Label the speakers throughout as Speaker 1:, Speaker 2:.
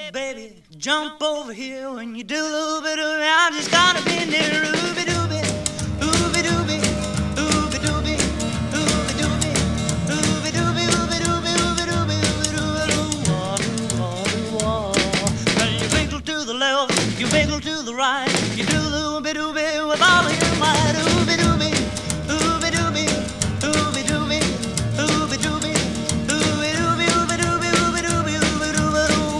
Speaker 1: baby, jump over here when you do a little bit of it. I just gotta be near Ruby Dooby, Ooby Dooby, Ooby Dooby, Ooby Dooby, Ooby Dooby, Ooby Dooby, Ooby Dooby, Ooby Dooby, well, you wiggle to the left, you wiggle to the right, you do a little bit Dooby with all of your might. Ooby Dooby, Ooby Dooby, Ooby Dooby, Ooby Dooby, Ooby Dooby, Ooby Dooby, Ooby Dooby, Ooby Dooby,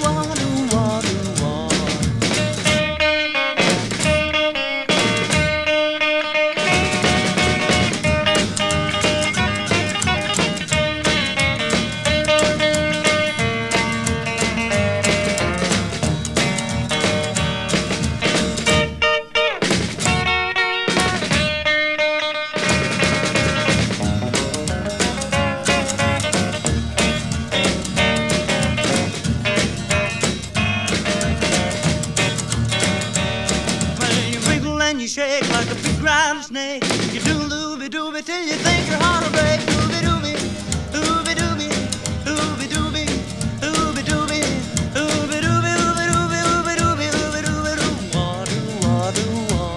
Speaker 1: and you shake like a big rattlesnake. You do looby dooby till you think your heart will break. Ooby dooby, ooby dooby, ooby dooby, ooby dooby, ooby dooby, ooby dooby, ooby dooby, ooby dooby, doo wah.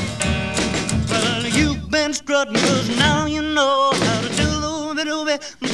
Speaker 1: Well, you've been strutting 'cause now you know how to do looby dooby.